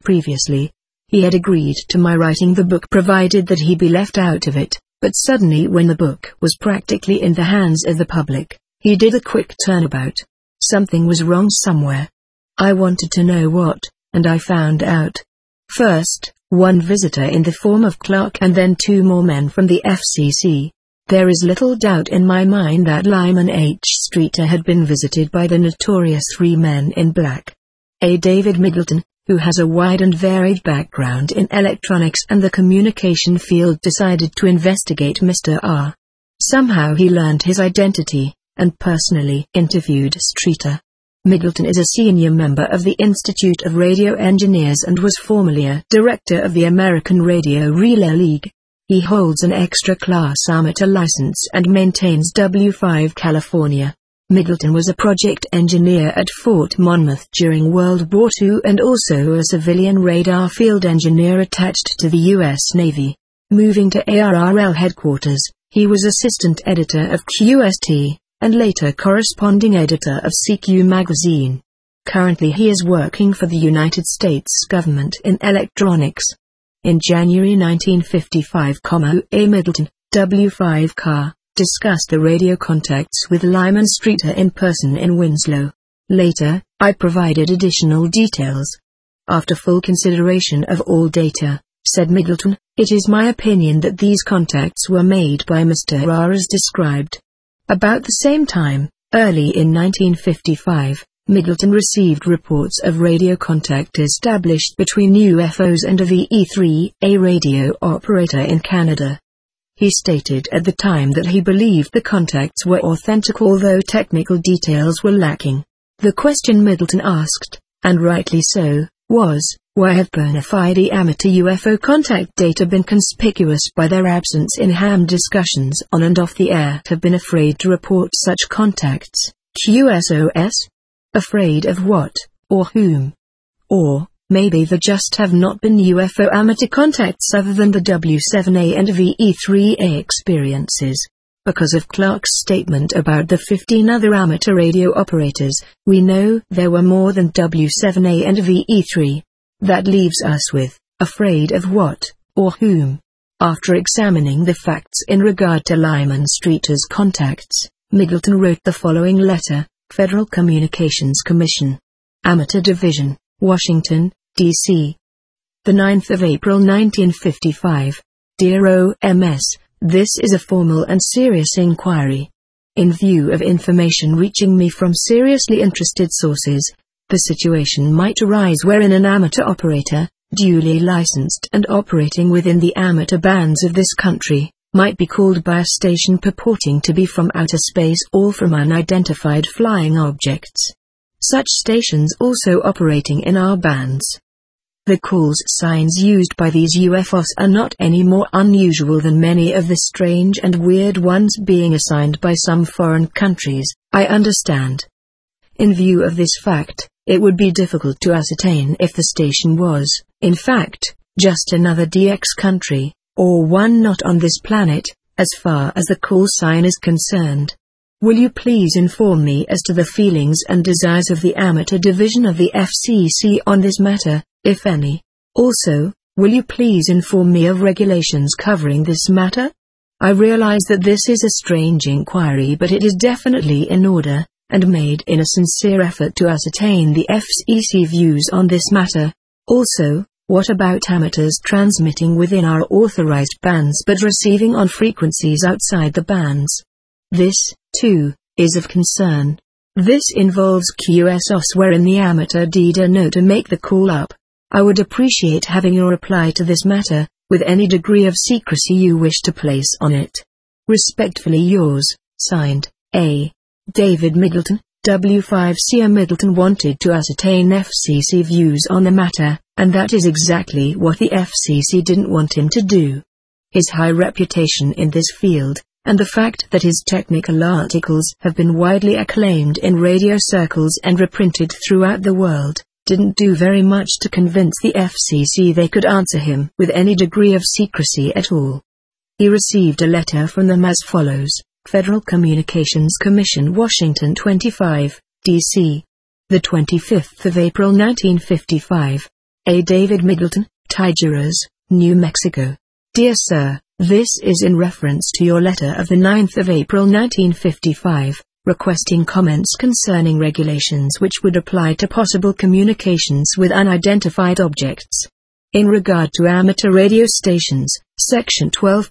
Previously, he had agreed to my writing the book provided that he be left out of it, but suddenly when the book was practically in the hands of the public, he did a quick turnabout. Something was wrong somewhere. I wanted to know what, and I found out. First, one visitor in the form of Clark and then 2 more men from the FCC. There is little doubt in my mind that Lyman H. Streeter had been visited by the notorious 3 men in black. A. David Middleton, who has a wide and varied background in electronics and the communication field, decided to investigate Mr. R. Somehow he learned his identity, and personally interviewed Streeter. Middleton is a senior member of the Institute of Radio Engineers and was formerly a director of the American Radio Relay League. He holds an extra-class amateur license and maintains W5 California. Middleton was a project engineer at Fort Monmouth during World War II and also a civilian radar field engineer attached to the U.S. Navy. Moving to ARRL headquarters, he was assistant editor of QST, and later corresponding editor of CQ magazine. Currently he is working for the United States government in electronics. In January 1955, A. Middleton, W5 discussed the radio contacts with Lyman Streeter in person in Winslow. Later, I provided additional details. After full consideration of all data, said Middleton, it is my opinion that these contacts were made by Mr. R as described. About the same time, early in 1955, Middleton received reports of radio contact established between UFOs and a VE3, a radio operator in Canada. He stated at the time that he believed the contacts were authentic although technical details were lacking. The question Middleton asked, and rightly so, was, why have bona fide amateur UFO contact data been conspicuous by their absence in ham discussions on and off the air? Have been afraid to report such contacts, QSOS? Afraid of what, or whom? Or, maybe there just have not been UFO amateur contacts other than the W7A and VE3A experiences. Because of Clark's statement about the 15 other amateur radio operators, we know there were more than W7A and VE3. That leaves us with, afraid of what, or whom? After examining the facts in regard to Lyman Streeter's contacts, Middleton wrote the following letter: Federal Communications Commission, Amateur Division, Washington, D.C. The 9th of April 1955. Dear OMS, this is a formal and serious inquiry. In view of information reaching me from seriously interested sources, the situation might arise wherein an amateur operator, duly licensed and operating within the amateur bands of this country, might be called by a station purporting to be from outer space or from unidentified flying objects. Such stations also operating in our bands. The call signs used by these UFOs are not any more unusual than many of the strange and weird ones being assigned by some foreign countries, I understand. In view of this fact, it would be difficult to ascertain if the station was, in fact, just another DX country, or one not on this planet, as far as the call sign is concerned. Will you please inform me as to the feelings and desires of the amateur division of the FCC on this matter, if any? Also, will you please inform me of regulations covering this matter? I realize that this is a strange inquiry, but it is definitely in order, and made in a sincere effort to ascertain the FCC views on this matter. Also, what about amateurs transmitting within our authorized bands but receiving on frequencies outside the bands? This, too, is of concern. This involves QSOS wherein the amateur did know to make the call up. I would appreciate having your reply to this matter, with any degree of secrecy you wish to place on it. Respectfully yours, signed, A. David Middleton, W5C. Middleton wanted to ascertain FCC views on the matter, and that is exactly what the FCC didn't want him to do. His high reputation in this field, and the fact that his technical articles have been widely acclaimed in radio circles and reprinted throughout the world, didn't do very much to convince the FCC they could answer him with any degree of secrecy at all. He received a letter from them as follows: Federal Communications Commission, Washington 25, D.C. The 25th of April 1955. A. David Middleton, Tijeras, New Mexico. Dear Sir, this is in reference to your letter of the 9th of April 1955, requesting comments concerning regulations which would apply to possible communications with unidentified objects. In regard to amateur radio stations, Section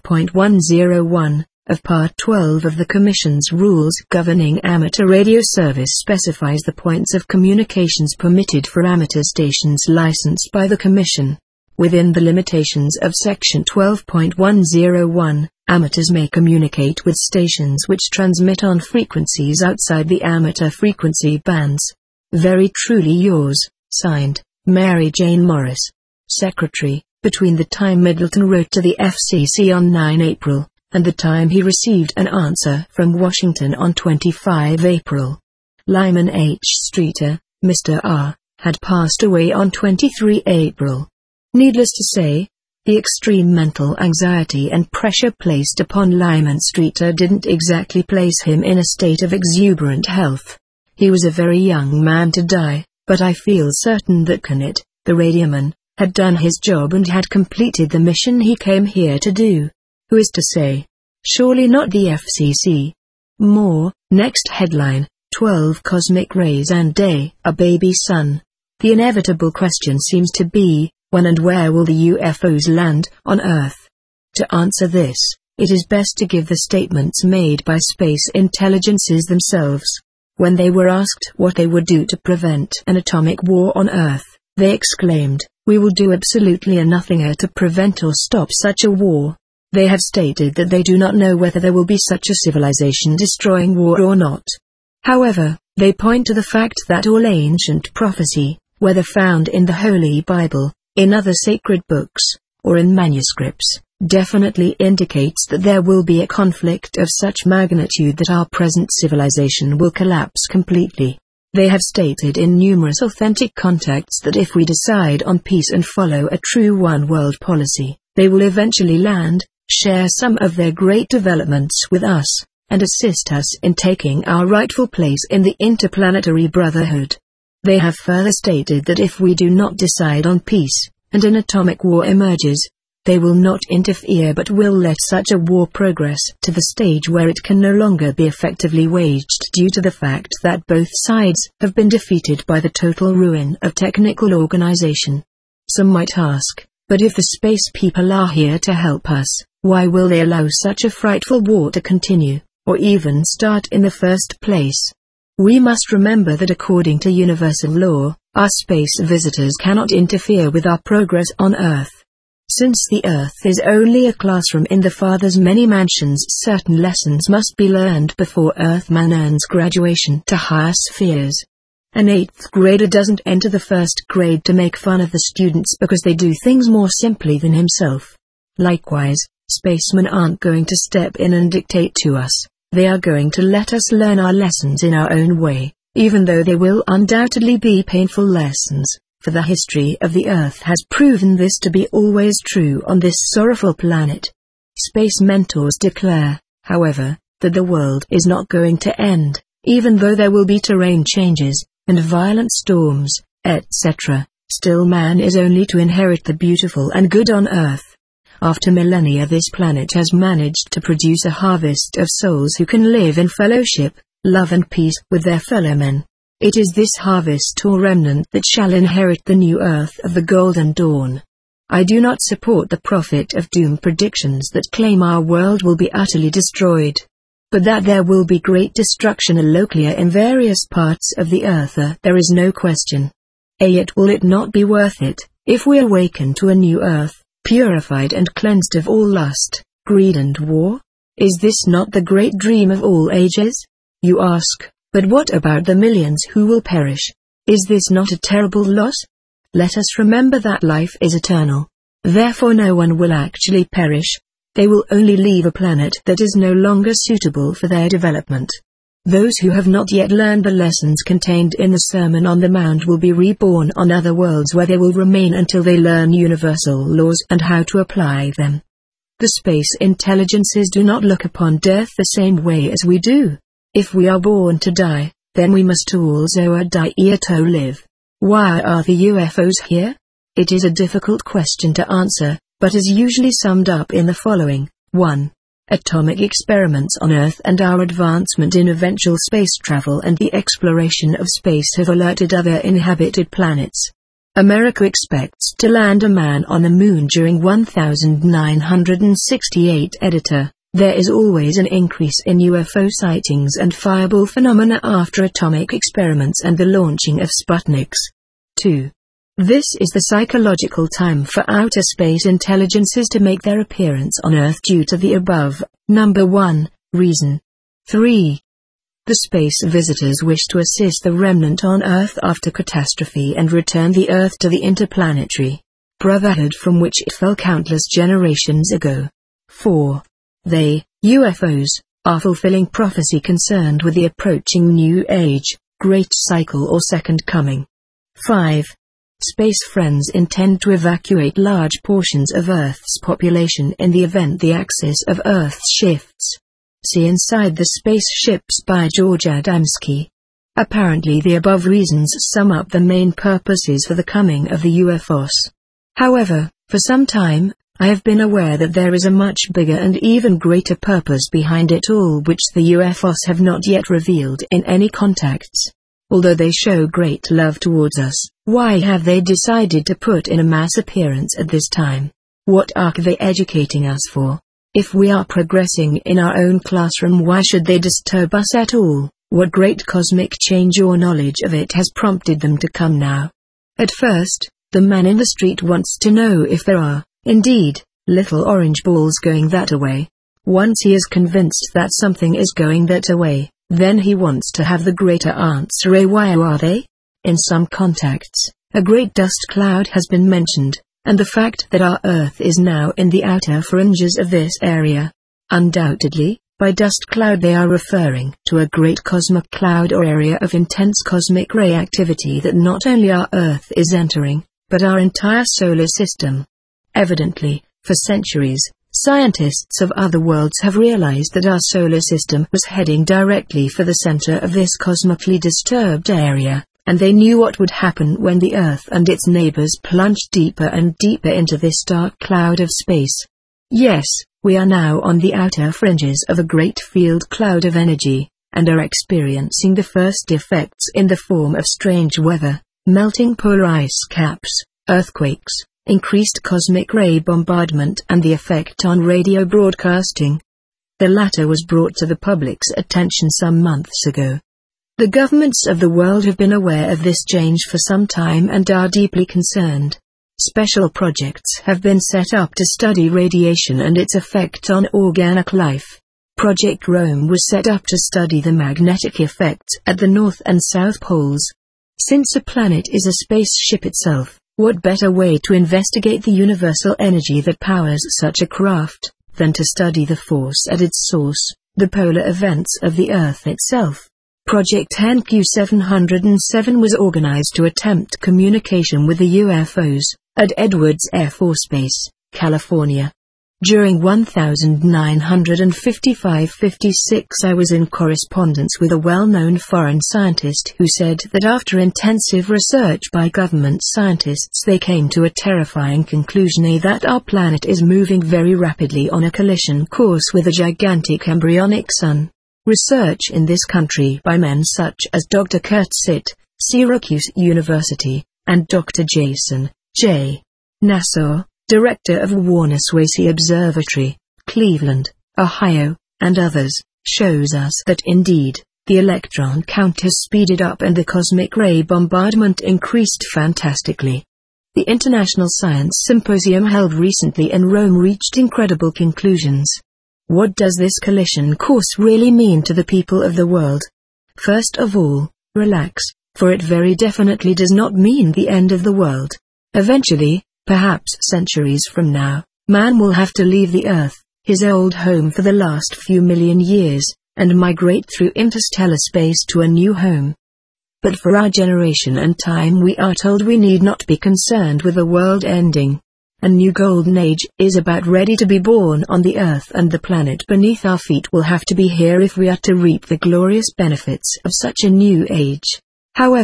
12.101 of Part 12 of the Commission's rules governing amateur radio service specifies the points of communications permitted for amateur stations licensed by the Commission. Within the limitations of Section 12.101, amateurs may communicate with stations which transmit on frequencies outside the amateur frequency bands. Very truly yours, signed, Mary Jane Morris, Secretary. Between the time Middleton wrote to the FCC on 9 April, and the time he received an answer from Washington on 25 April. Lyman H. Streeter, Mr. R., had passed away on 23 April. Needless to say, the extreme mental anxiety and pressure placed upon Lyman Streeter didn't exactly place him in a state of exuberant health. He was a very young man to die, but I feel certain that Kennett, the radioman, had done his job and had completed the mission he came here to do. Who is to say? Surely not the FCC. More, next headline, 12 cosmic rays and a baby sun. The inevitable question seems to be, when and where will the UFOs land on Earth? To answer this, it is best to give the statements made by space intelligences themselves. When they were asked what they would do to prevent an atomic war on Earth, they exclaimed, "We will do absolutely nothing to prevent or stop such a war." They have stated that they do not know whether there will be such a civilization-destroying war or not. However, they point to the fact that all ancient prophecy, whether found in the Holy Bible, in other sacred books, or in manuscripts, definitely indicates that there will be a conflict of such magnitude that our present civilization will collapse completely. They have stated in numerous authentic contacts that if we decide on peace and follow a true one-world policy, they will eventually land, share some of their great developments with us, and assist us in taking our rightful place in the interplanetary brotherhood. They have further stated that if we do not decide on peace, and an atomic war emerges, they will not interfere but will let such a war progress to the stage where it can no longer be effectively waged due to the fact that both sides have been defeated by the total ruin of technical organization. Some might ask, but if the space people are here to help us, why will they allow such a frightful war to continue, or even start in the first place? We must remember that according to universal law, our space visitors cannot interfere with our progress on Earth. Since the Earth is only a classroom in the Father's many mansions, certain lessons must be learned before Earthman earns graduation to higher spheres. An 8th grader doesn't enter the 1st grade to make fun of the students because they do things more simply than himself. Likewise, spacemen aren't going to step in and dictate to us. They are going to let us learn our lessons in our own way, even though they will undoubtedly be painful lessons, for the history of the Earth has proven this to be always true on this sorrowful planet. Space mentors declare, however, that the world is not going to end, even though there will be terrain changes, and violent storms, etc. Still man is only to inherit the beautiful and good on Earth. After millennia this planet has managed to produce a harvest of souls who can live in fellowship, love and peace with their fellow men. It is this harvest or remnant that shall inherit the new Earth of the Golden Dawn. I do not support the prophet of doom predictions that claim our world will be utterly destroyed, but that there will be great destruction locally in various parts of the Earth, there is no question. Yet will it not be worth it, if we awaken to a new Earth, purified and cleansed of all lust, greed and war? Is this not the great dream of all ages? You ask, but what about the millions who will perish? Is this not a terrible loss? Let us remember that life is eternal. Therefore no one will actually perish. They will only leave a planet that is no longer suitable for their development. Those who have not yet learned the lessons contained in the Sermon on the Mount will be reborn on other worlds where they will remain until they learn universal laws and how to apply them. The space intelligences do not look upon death the same way as we do. If we are born to die, then we must also die to live. Why are the UFOs here? It is a difficult question to answer, but is usually summed up in the following. 1. Atomic experiments on Earth and our advancement in eventual space travel and the exploration of space have alerted other inhabited planets. America expects to land a man on the moon during 1968. Editor. There is always an increase in UFO sightings and fireball phenomena after atomic experiments and the launching of Sputniks. 2. This is the psychological time for outer space intelligences to make their appearance on Earth due to the above. Number 1, reason. 3. The space visitors wish to assist the remnant on Earth after catastrophe and return the Earth to the interplanetary brotherhood from which it fell countless generations ago. 4. They, UFOs, are fulfilling prophecy concerned with the approaching new age, great cycle or second coming. 5. Space friends intend to evacuate large portions of Earth's population in the event the axis of Earth shifts. See Inside the Spaceships by George Adamski. Apparently the above reasons sum up the main purposes for the coming of the UFOs. However, for some time, I have been aware that there is a much bigger and even greater purpose behind it all which the UFOs have not yet revealed in any contacts. Although they show great love towards us, why have they decided to put in a mass appearance at this time? What are they educating us for? If we are progressing in our own classroom, why should they disturb us at all? What great cosmic change or knowledge of it has prompted them to come now? At first, the man in the street wants to know if there are, indeed, little orange balls going that way. Once he is convinced that something is going that way, then he wants to have the greater answer. Why are they? In some contacts, a great dust cloud has been mentioned, and the fact that our Earth is now in the outer fringes of this area. Undoubtedly, by dust cloud they are referring to a great cosmic cloud or area of intense cosmic ray activity that not only our Earth is entering, but our entire solar system. Evidently, for centuries, scientists of other worlds have realized that our solar system was heading directly for the center of this cosmically disturbed area, and they knew what would happen when the Earth and its neighbors plunged deeper and deeper into this dark cloud of space. Yes, we are now on the outer fringes of a great field cloud of energy, and are experiencing the first effects in the form of strange weather, melting polar ice caps, earthquakes, increased cosmic ray bombardment and the effect on radio broadcasting. The latter was brought to the public's attention some months ago. The governments of the world have been aware of this change for some time and are deeply concerned. Special projects have been set up to study radiation and its effect on organic life. Project Rome was set up to study the magnetic effects at the North and South Poles. Since a planet is a spaceship itself, what better way to investigate the universal energy that powers such a craft, than to study the force at its source, the polar events of the Earth itself? Project NQ 707 was organized to attempt communication with the UFOs, at Edwards Air Force Base, California. During 1955-56 I was in correspondence with a well-known foreign scientist who said that after intensive research by government scientists they came to a terrifying conclusion that our planet is moving very rapidly on a collision course with a gigantic embryonic sun. Research in this country by men such as Dr. Kurt Sitt, Syracuse University, and Dr. Jason J. Nassau, Director of Warner-Swasey Observatory, Cleveland, Ohio, and others, shows us that indeed, the electron count has speeded up and the cosmic ray bombardment increased fantastically. The International Science Symposium held recently in Rome reached incredible conclusions. What does this collision course really mean to the people of the world? First of all, relax, for it very definitely does not mean the end of the world. Eventually, perhaps centuries from now, man will have to leave the Earth, his old home for the last few million years, and migrate through interstellar space to a new home. But for our generation and time we are told we need not be concerned with the world ending. A new golden age is about ready to be born on the Earth, and the planet beneath our feet will have to be here if we are to reap the glorious benefits of such a new age. However,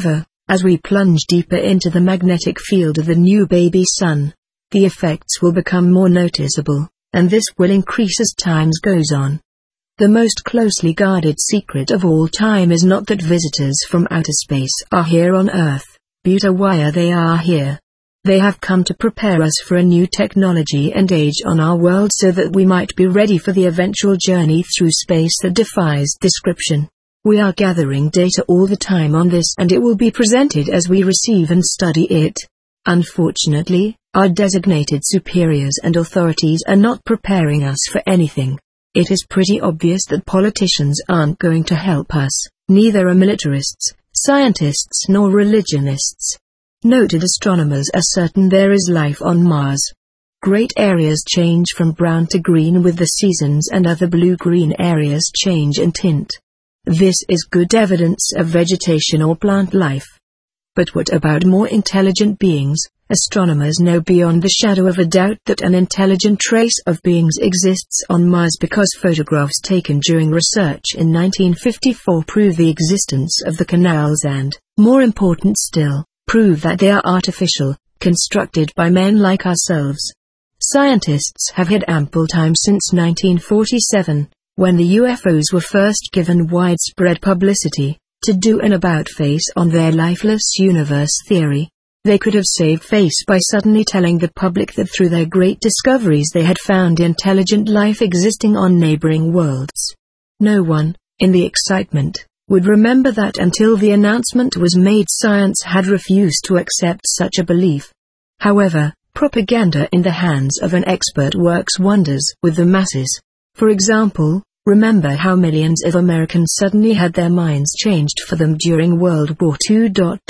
As we plunge deeper into the magnetic field of the new baby sun, the effects will become more noticeable, and this will increase as time goes on. The most closely guarded secret of all time is not that visitors from outer space are here on Earth, but why they are here. They have come to prepare us for a new technology and age on our world so that we might be ready for the eventual journey through space that defies description. We are gathering data all the time on this, and it will be presented as we receive and study it. Unfortunately, our designated superiors and authorities are not preparing us for anything. It is pretty obvious that politicians aren't going to help us, neither are militarists, scientists nor religionists. Noted astronomers are certain there is life on Mars. Great areas change from brown to green with the seasons, and other blue-green areas change in tint. This is good evidence of vegetation or plant life. But what about more intelligent beings? Astronomers know beyond the shadow of a doubt that an intelligent trace of beings exists on Mars because photographs taken during research in 1954 prove the existence of the canals and, more important still, prove that they are artificial, constructed by men like ourselves. Scientists have had ample time since 1947, when the UFOs were first given widespread publicity, to do an about-face on their lifeless universe theory. They could have saved face by suddenly telling the public that through their great discoveries they had found intelligent life existing on neighboring worlds. No one, in the excitement, would remember that until the announcement was made science had refused to accept such a belief. However, propaganda in the hands of an expert works wonders with the masses. For example, remember how millions of Americans suddenly had their minds changed for them during World War II.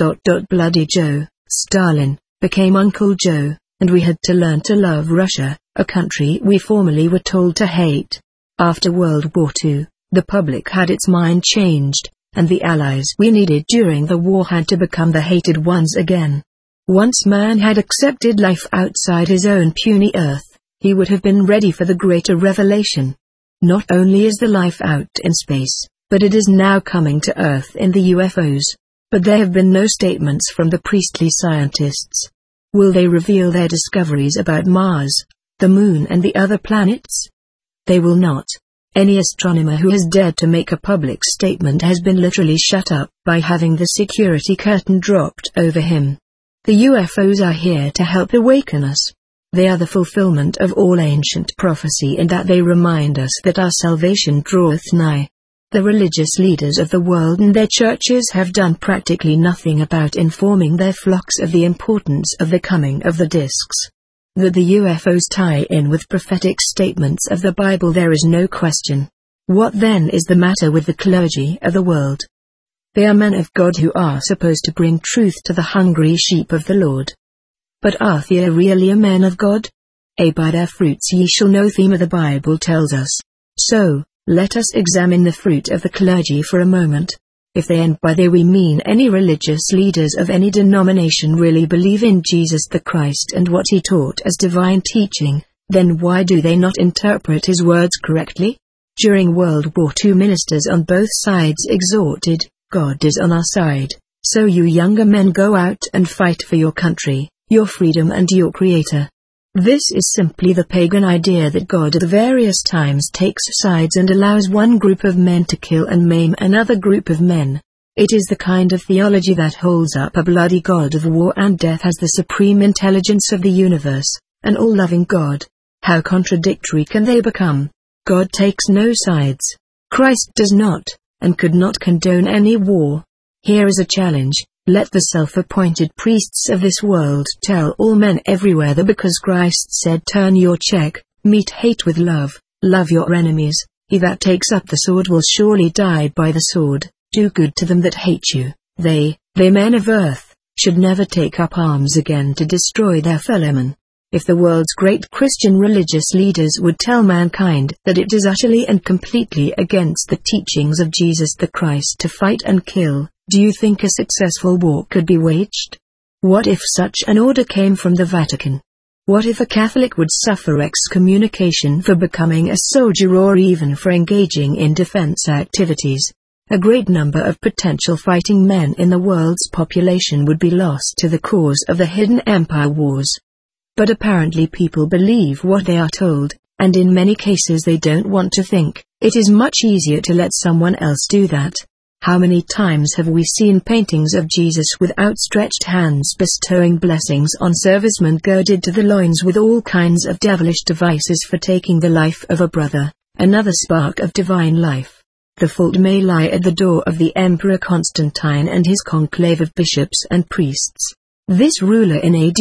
Bloody Joe, Stalin, became Uncle Joe, and we had to learn to love Russia, a country we formerly were told to hate. After World War II, the public had its mind changed, and the allies we needed during the war had to become the hated ones again. Once man had accepted life outside his own puny Earth, he would have been ready for the greater revelation. Not only is the life out in space, but it is now coming to Earth in the UFOs. But there have been no statements from the priestly scientists. Will they reveal their discoveries about Mars, the Moon and the other planets? They will not. Any astronomer who has dared to make a public statement has been literally shut up by having the security curtain dropped over him. The UFOs are here to help awaken us. They are the fulfillment of all ancient prophecy in that they remind us that our salvation draweth nigh. The religious leaders of the world and their churches have done practically nothing about informing their flocks of the importance of the coming of the discs. That the UFOs tie in with prophetic statements of the Bible there is no question. What then is the matter with the clergy of the world? They are men of God who are supposed to bring truth to the hungry sheep of the Lord. But are they really men of God? By their fruits ye shall know, theme of the Bible tells us. So, let us examine the fruit of the clergy for a moment. If they, and by they we mean any religious leaders of any denomination, really believe in Jesus the Christ and what he taught as divine teaching, then why do they not interpret his words correctly? During World War II, ministers on both sides exhorted, God is on our side, so you younger men go out and fight for your country, your freedom and your Creator. This is simply the pagan idea that God at various times takes sides and allows one group of men to kill and maim another group of men. It is the kind of theology that holds up a bloody God of war and death as the supreme intelligence of the universe, an all-loving God. How contradictory can they become? God takes no sides. Christ does not, and could not condone any war. Here is a challenge. Let the self-appointed priests of this world tell all men everywhere that because Christ said turn your cheek, meet hate with love, love your enemies, he that takes up the sword will surely die by the sword, do good to them that hate you, they men of earth, should never take up arms again to destroy their fellowmen. If the world's great Christian religious leaders would tell mankind that it is utterly and completely against the teachings of Jesus the Christ to fight and kill, do you think a successful war could be waged? What if such an order came from the Vatican? What if a Catholic would suffer excommunication for becoming a soldier or even for engaging in defense activities? a great number of potential fighting men in the world's population would be lost to the cause of the hidden empire wars. But apparently people believe what they are told, and in many cases they don't want to think. It is much easier to let someone else do that. How many times have we seen paintings of Jesus with outstretched hands bestowing blessings on servicemen girded to the loins with all kinds of devilish devices for taking the life of a brother, another spark of divine life. The fault may lie at the door of the Emperor Constantine and his conclave of bishops and priests. This ruler in AD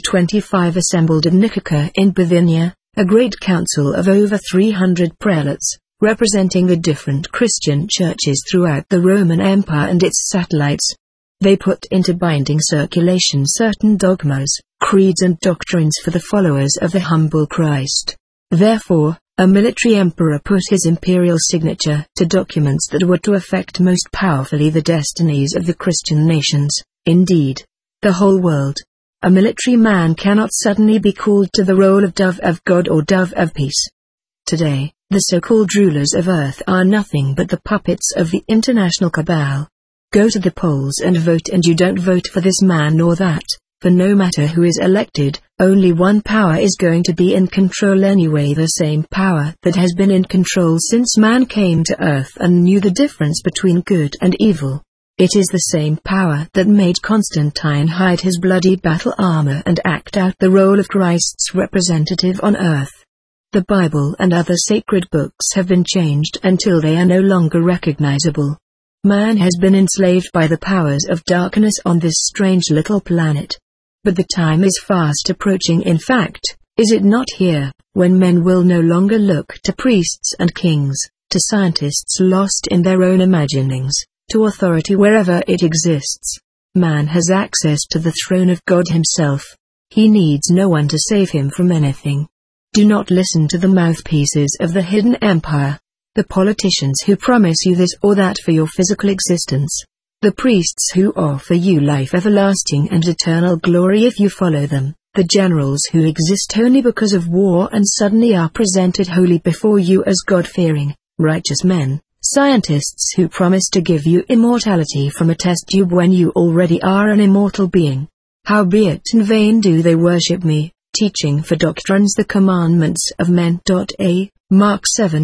325 assembled at Nicaea in Bithynia, a great council of over 300 prelates, representing the different Christian churches throughout the Roman Empire and its satellites. They put into binding circulation certain dogmas, creeds and doctrines for the followers of the humble Christ. Therefore, a military emperor put his imperial signature to documents that were to affect most powerfully the destinies of the Christian nations, indeed, the whole world. A military man cannot suddenly be called to the role of dove of God or dove of peace. Today, the so-called rulers of earth are nothing but the puppets of the international cabal. Go to the polls and vote, and you don't vote for this man or that, for no matter who is elected, only one power is going to be in control anyway, the same power that has been in control since man came to earth and knew the difference between good and evil. It is the same power that made Constantine hide his bloody battle armor and act out the role of Christ's representative on earth. The Bible and other sacred books have been changed until they are no longer recognizable. Man has been enslaved by the powers of darkness on this strange little planet. But the time is fast approaching, in fact, is it not here, when men will no longer look to priests and kings, to scientists lost in their own imaginings, to authority wherever it exists. Man has access to the throne of God himself. He needs no one to save him from anything. Do not listen to the mouthpieces of the hidden empire, the politicians who promise you this or that for your physical existence, the priests who offer you life everlasting and eternal glory if you follow them, the generals who exist only because of war and suddenly are presented holy before you as God-fearing, righteous men. Scientists who promise to give you immortality from a test tube when you already are an immortal being. Howbeit in vain do they worship me, teaching for doctrines the commandments of men. A. Mark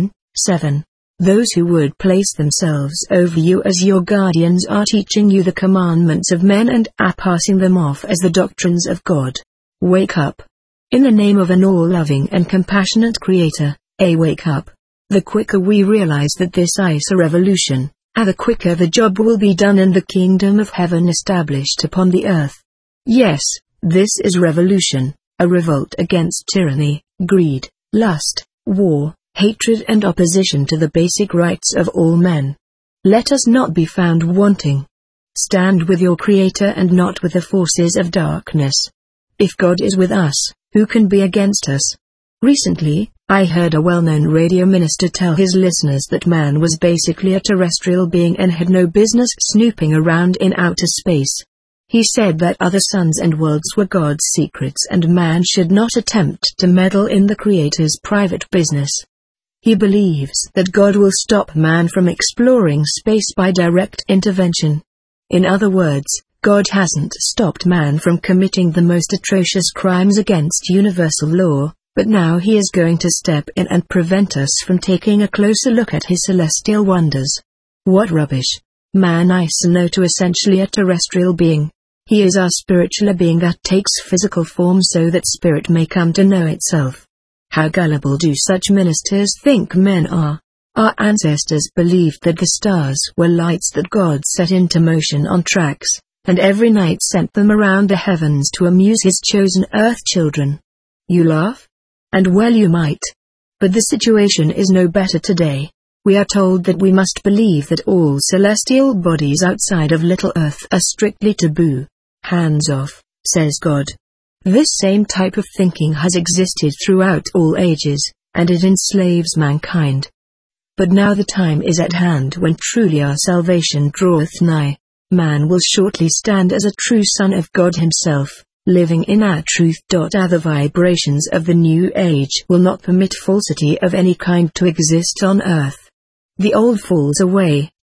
7:7. Those who would place themselves over you as your guardians are teaching you the commandments of men and are passing them off as the doctrines of God. Wake up. In the name of an all-loving and compassionate Creator, wake up. The quicker we realize that this is a revolution, the quicker the job will be done and the kingdom of heaven established upon the earth. Yes, this is revolution, a revolt against tyranny, greed, lust, war, hatred and opposition to the basic rights of all men. Let us not be found wanting. Stand with your Creator and not with the forces of darkness. If God is with us, who can be against us? Recently, I heard a well-known radio minister tell his listeners that man was basically a terrestrial being and had no business snooping around in outer space. He said that other suns and worlds were God's secrets and man should not attempt to meddle in the Creator's private business. He believes that God will stop man from exploring space by direct intervention. In other words, God hasn't stopped man from committing the most atrocious crimes against universal law, but now he is going to step in and prevent us from taking a closer look at his celestial wonders. What rubbish! Man is no to essentially a terrestrial being. He is our spiritual being that takes physical form so that spirit may come to know itself. How gullible do such ministers think men are? Our ancestors believed that the stars were lights that God set into motion on tracks, and every night sent them around the heavens to amuse his chosen earth children. You laugh? And well you might. But the situation is no better today. We are told that we must believe that all celestial bodies outside of little earth are strictly taboo. Hands off, says God. This same type of thinking has existed throughout all ages, and it enslaves mankind. But now the time is at hand when truly our salvation draweth nigh. Man will shortly stand as a true son of God himself, living in our truth. The vibrations of the new age will not permit falsity of any kind to exist on earth. The old falls away,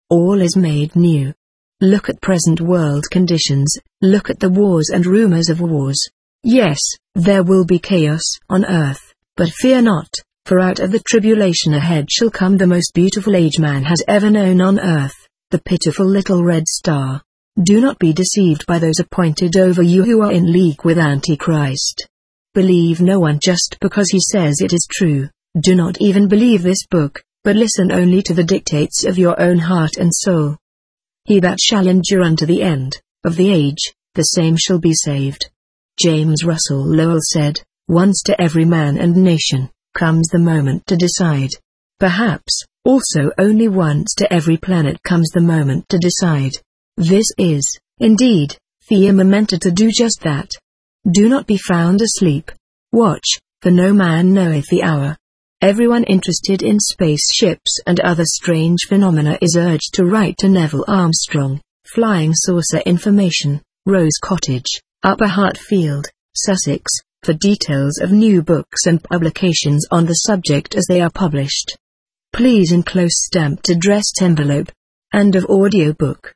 All is made new. Look at present world conditions, look at the wars and rumors of wars. Yes, there will be chaos on earth, but fear not, for out of the tribulation ahead shall come the most beautiful age man has ever known on earth, the pitiful little red star. Do not be deceived by those appointed over you who are in league with Antichrist. Believe no one just because he says it is true. Do not even believe this book, but listen only to the dictates of your own heart and soul. He that shall endure unto the end of the age, the same shall be saved. James Russell Lowell said, once to every man and nation comes the moment to decide. Perhaps, also only once to every planet comes the moment to decide. This is, indeed, the moment to do just that. Do not be found asleep. Watch, for no man knoweth the hour. Everyone interested in spaceships and other strange phenomena is urged to write to Neville Armstrong, Flying Saucer Information, Rose Cottage, Upper Hartfield, Sussex, for details of new books and publications on the subject as they are published. Please enclose stamped addressed envelope. And of audiobook.